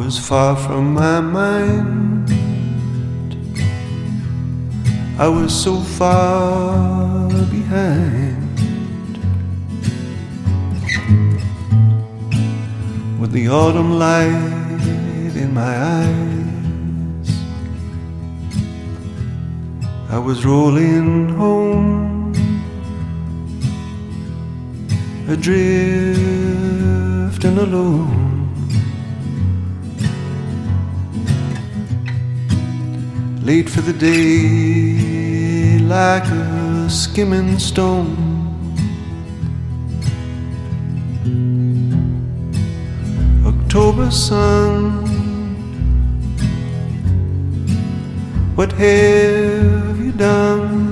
was far from my mind. I was so far behind. With the autumn light in my eyes, I was rolling home, adrift and alone. Late for the day, like a skimming stone. October sun, what have you done?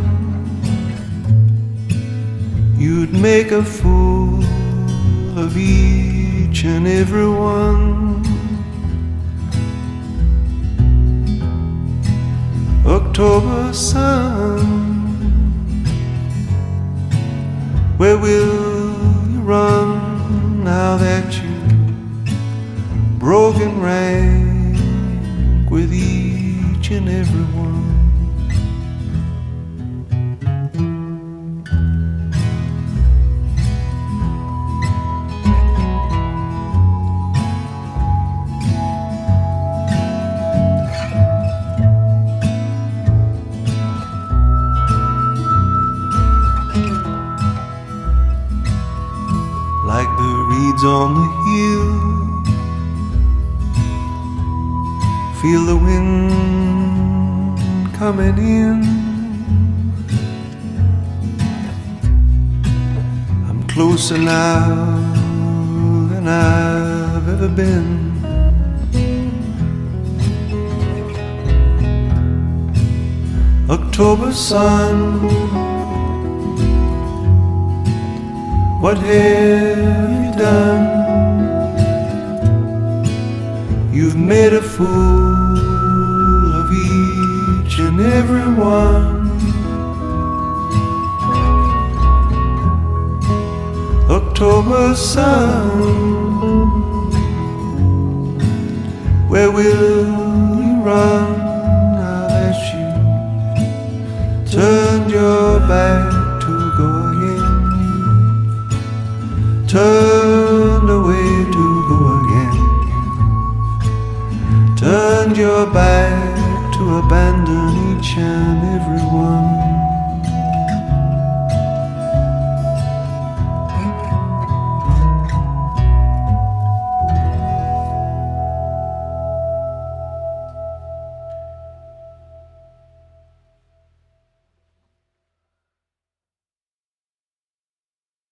You'd make a fool of each and every one. October sun, where will you run now that you've broken rank with each and every one? Like the reeds on the hill, feel the wind coming in. I'm closer now than I've ever been. October sun, what have you done? You've made a fool of each and every one. October sun, where will you run now that you turned your back to go again? Turned away to go again. Turned your back to abandon each and every one.